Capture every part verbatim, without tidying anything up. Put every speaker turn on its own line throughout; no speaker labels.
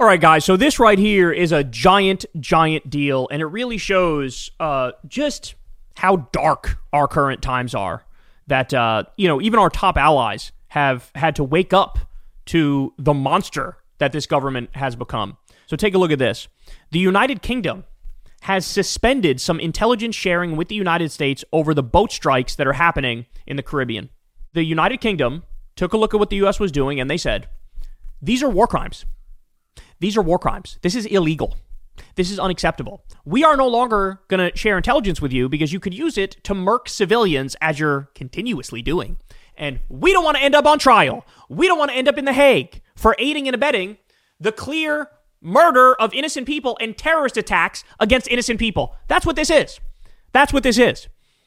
All right, guys, so this right here is a giant, giant deal, and it really shows uh, just how dark our current times are. That, uh, you know, even our top allies have had to wake up to the monster that this government has become. So take a look at this. The United Kingdom has suspended some intelligence sharing with the United States over the boat strikes that are happening in the Caribbean. The United Kingdom took a look at what the U S was doing, and they said, these are war crimes. These are war crimes. This is illegal. This is unacceptable. We are no longer going to share intelligence with you because you could use it to murk civilians as you're continuously doing. And we don't want to end up on trial. We don't want to end up in The Hague for aiding and abetting the clear murder of innocent people and terrorist attacks against innocent people. That's what this is. That's what this is.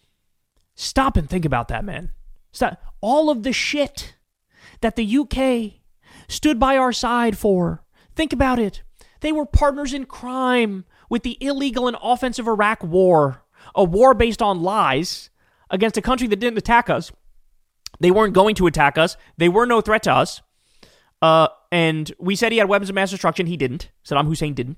Stop and think about that, man. Stop. All of the shit that the U K stood by our side for. Think about it. They were partners in crime with the illegal and offensive Iraq war, a war based on lies against a country that didn't attack us. They weren't going to attack us. They were no threat to us. Uh, and we said he had weapons of mass destruction. He didn't. Saddam Hussein didn't.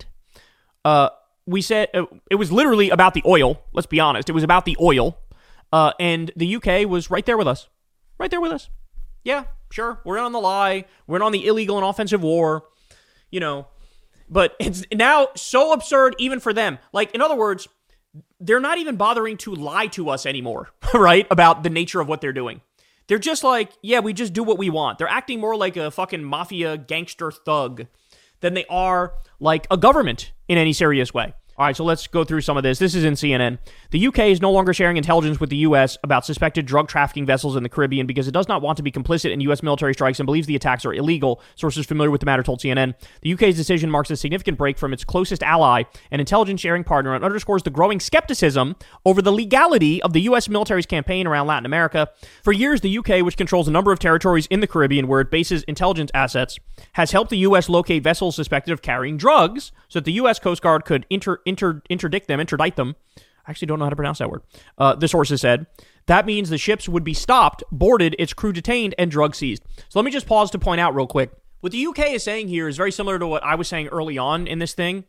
Uh, we said uh, it was literally about the oil. Let's be honest. It was about the oil. Uh, and the U K was right there with us. Right there with us. Yeah, sure. We're in on the lie. We're in on the illegal and offensive war. You know, but it's now so absurd even for them. Like, in other words, they're not even bothering to lie to us anymore, right? About the nature of what they're doing. They're just like, yeah, we just do what we want. They're acting more like a fucking mafia gangster thug than they are like a government in any serious way. All right, so let's go through some of this. This is in C N N. The U K is no longer sharing intelligence with the U S about suspected drug trafficking vessels in the Caribbean because it does not want to be complicit in U S military strikes and believes the attacks are illegal. Sources familiar with the matter told C N N. The U K's decision marks a significant break from its closest ally and intelligence sharing partner and underscores the growing skepticism over the legality of the U S military's campaign around Latin America. For years, the U K, which controls a number of territories in the Caribbean where it bases intelligence assets, has helped the U S locate vessels suspected of carrying drugs so that the U S Coast Guard could inter Inter, interdict them, interdict them. I actually don't know how to pronounce that word. Uh, the sources said. That means the ships would be stopped, boarded, its crew detained, and drugs seized. So let me just pause to point out real quick. What the U K is saying here is very similar to what I was saying early on in this thing.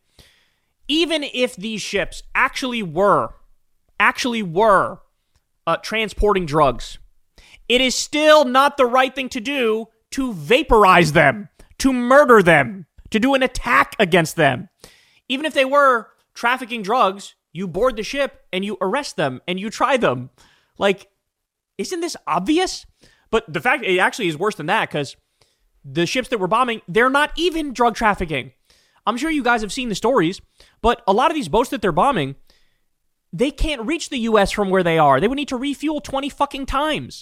Even if these ships actually were, actually were uh, transporting drugs, it is still not the right thing to do to vaporize them, to murder them, to do an attack against them. Even if they were trafficking drugs, you board the ship and you arrest them and you try them. Like, isn't this obvious? But the fact, it actually is worse than that because the ships that were bombing, they're not even drug trafficking. I'm sure you guys have seen the stories, but a lot of these boats that they're bombing, they can't reach the U S from where they are. They would need to refuel twenty fucking times.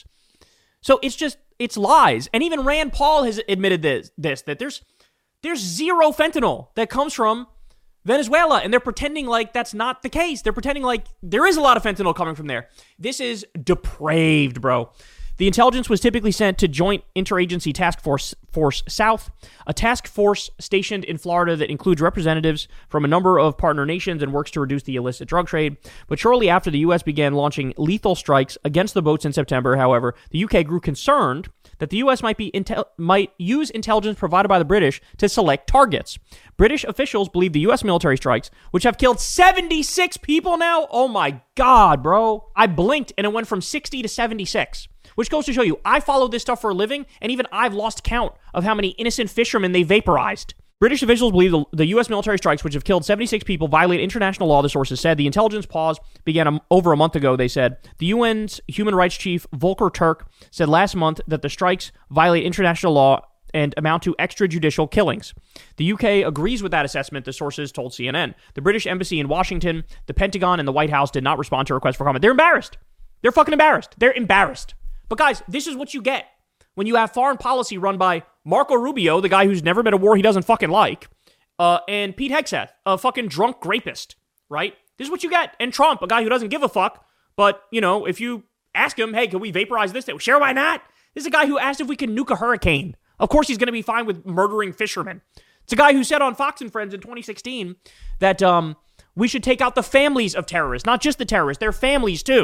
So it's just, it's lies. And even Rand Paul has admitted this, this that there's there's zero fentanyl that comes from Venezuela, and they're pretending like that's not the case. They're pretending like there is a lot of fentanyl coming from there. This is depraved, bro. The intelligence was typically sent to Joint Interagency Task Force Force South, a task force stationed in Florida that includes representatives from a number of partner nations and works to reduce the illicit drug trade. But shortly after the U S began launching lethal strikes against the boats in September, however, the U K grew concerned that the U S might be intel- might use intelligence provided by the British to select targets. British officials believe the U S military strikes, which have killed seventy-six people now. Oh my God, bro. I blinked and it went from sixty to seventy-six. Which goes to show you, I follow this stuff for a living, and even I've lost count of how many innocent fishermen they vaporized. British officials believe the, the U S military strikes, which have killed seventy-six people, violate international law, the sources said. The intelligence pause began a, over a month ago, they said. The U N's human rights chief, Volker Turk, said last month that the strikes violate international law and amount to extrajudicial killings. The U K agrees with that assessment, the sources told C N N. The British embassy in Washington, the Pentagon, and the White House did not respond to requests for comment. They're embarrassed. They're fucking embarrassed. They're embarrassed. But guys, this is what you get when you have foreign policy run by Marco Rubio, the guy who's never been a war he doesn't fucking like, uh, and Pete Hegseth, a fucking drunk rapist, right? This is what you get. And Trump, a guy who doesn't give a fuck, but, you know, if you ask him, hey, can we vaporize this? Sure, why not? This is a guy who asked if we can nuke a hurricane. Of course he's going to be fine with murdering fishermen. It's a guy who said on Fox and Friends in twenty sixteen that um, we should take out the families of terrorists, not just the terrorists, their families too.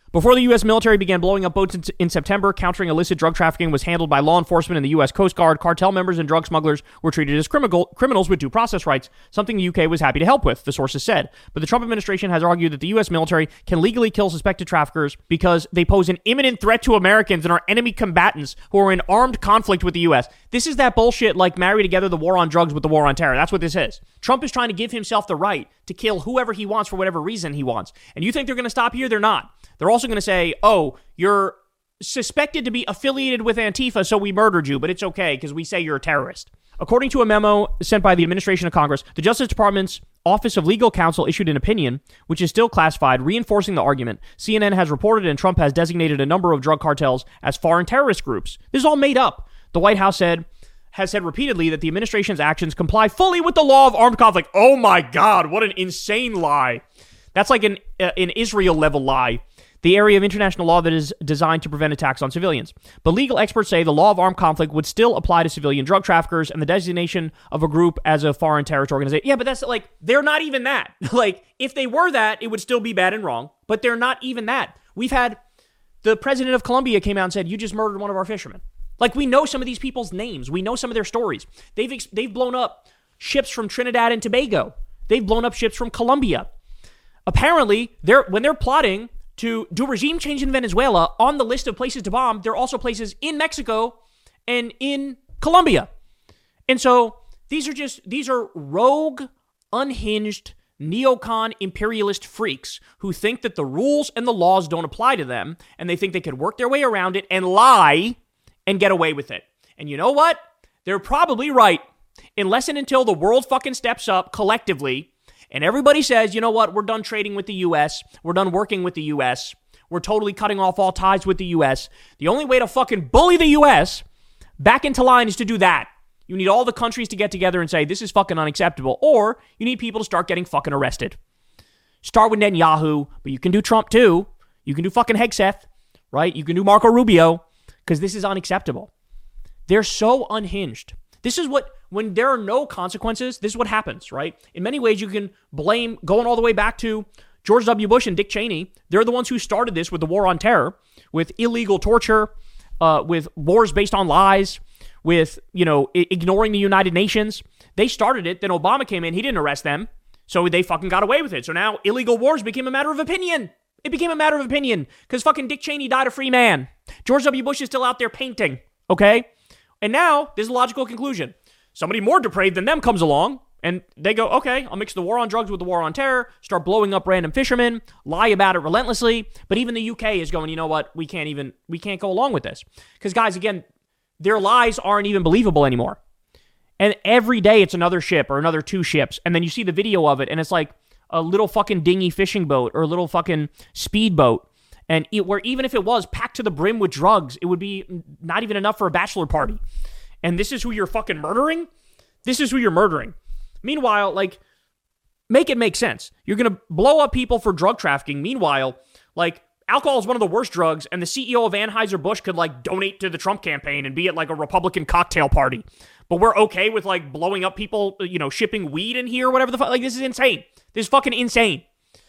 Before the U S military began blowing up boats in, in September, countering illicit drug trafficking was handled by law enforcement and the U S Coast Guard. Cartel members and drug smugglers were treated as criminal, criminals with due process rights, something the U K was happy to help with, the sources said. But the Trump administration has argued that the U S military can legally kill suspected traffickers because they pose an imminent threat to Americans and are enemy combatants who are in armed conflict with the U S. This is that bullshit like marry together the war on drugs with the war on terror. That's what this is. Trump is trying to give himself the right to kill whoever he wants for whatever reason he wants. And you think they're going to stop here? They're not. They're also going to say, oh, you're suspected to be affiliated with Antifa, so we murdered you, but it's okay because we say you're a terrorist. According to a memo sent by the administration of Congress, the Justice Department's Office of Legal Counsel issued an opinion, which is still classified, reinforcing the argument. C N N has reported and Trump has designated a number of drug cartels as foreign terrorist groups. This is all made up. The White House said has said repeatedly that the administration's actions comply fully with the law of armed conflict. Oh my God, what an insane lie. That's like an, uh, an Israel-level lie. The area of international law that is designed to prevent attacks on civilians. But legal experts say the law of armed conflict would still apply to civilian drug traffickers and the designation of a group as a foreign terrorist organization. Yeah, but that's like, they're not even that. Like, if they were that, it would still be bad and wrong, but they're not even that. We've had the president of Colombia came out and said, you just murdered one of our fishermen. Like, we know some of these people's names. We know some of their stories. They've ex- they've blown up ships from Trinidad and Tobago. They've blown up ships from Colombia. Apparently, they're when they're plotting to do regime change in Venezuela, on the list of places to bomb, there are also places in Mexico and in Colombia. And so these are just, these are rogue, unhinged, neocon imperialist freaks who think that the rules and the laws don't apply to them, and they think they could work their way around it and lie and get away with it. And you know what? They're probably right. Unless and until the world fucking steps up collectively and everybody says, you know what, we're done trading with the U S. We're done working with the U S. We're totally cutting off all ties with the U S. The only way to fucking bully the U S back into line is to do that. You need all the countries to get together and say, this is fucking unacceptable. Or you need people to start getting fucking arrested. Start with Netanyahu, but you can do Trump too. You can do fucking Hegseth, right? You can do Marco Rubio, because this is unacceptable. They're so unhinged. This is what, when there are no consequences, this is what happens, right? In many ways, you can blame, going all the way back to George W. Bush and Dick Cheney. They're the ones who started this with the war on terror, with illegal torture, uh, with wars based on lies, with, you know, I- ignoring the United Nations. They started it. Then Obama came in. He didn't arrest them. So they fucking got away with it. So now illegal wars became a matter of opinion. It became a matter of opinion because fucking Dick Cheney died a free man. George W. Bush is still out there painting, okay? And now, there's a logical conclusion. Somebody more depraved than them comes along, and they go, okay, I'll mix the war on drugs with the war on terror, start blowing up random fishermen, lie about it relentlessly. But even the U K is going, you know what, we can't even, we can't go along with this. Because guys, again, their lies aren't even believable anymore. And every day it's another ship or another two ships, and then you see the video of it, and it's like a little fucking dinghy fishing boat or a little fucking speedboat. And it, where even if it was packed to the brim with drugs, it would be not even enough for a bachelor party. And this is who you're fucking murdering? This is who you're murdering. Meanwhile, like, make it make sense. You're going to blow up people for drug trafficking. Meanwhile, like, alcohol is one of the worst drugs, and the C E O of Anheuser-Busch could, like, donate to the Trump campaign and be at, like, a Republican cocktail party. But we're okay with, like, blowing up people, you know, shipping weed in here or whatever the fuck. Like, this is insane. This is fucking insane.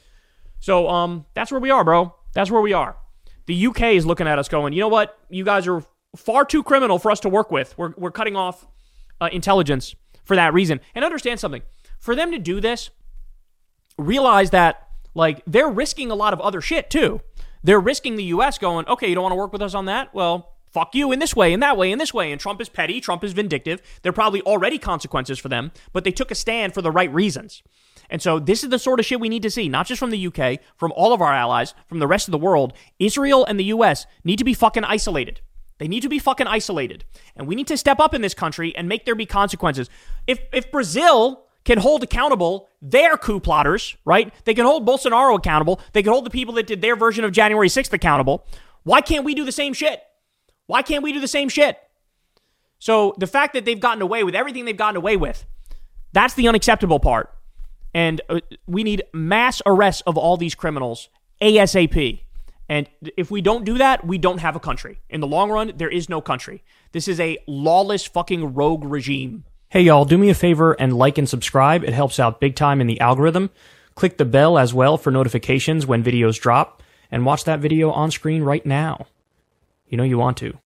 So, um, that's where we are, bro. That's where we are. The U K is looking at us going, you know what? You guys are far too criminal for us to work with. We're we're cutting off uh, intelligence for that reason. And understand something. For them to do this, realize that, like, they're risking a lot of other shit, too. They're risking the U S going, okay, you don't want to work with us on that? Well, fuck you in this way, in that way, in this way. And Trump is petty. Trump is vindictive. There are probably already consequences for them, but they took a stand for the right reasons. And so this is the sort of shit we need to see, not just from the U K, from all of our allies, from the rest of the world. Israel and the U S need to be fucking isolated. They need to be fucking isolated. And we need to step up in this country and make there be consequences. If if Brazil can hold accountable their coup plotters, right? They can hold Bolsonaro accountable. They can hold the people that did their version of January sixth accountable. Why can't we do the same shit? Why can't we do the same shit? So the fact that they've gotten away with everything they've gotten away with, that's the unacceptable part. And uh, we need mass arrests of all these criminals ASAP. And if we don't do that, we don't have a country. In the long run, there is no country. This is a lawless fucking rogue regime. Hey, y'all, do me a favor and like and subscribe. It helps out big time in the algorithm. Click the bell as well for notifications when videos drop. and watch that video on screen right now. You know you want to.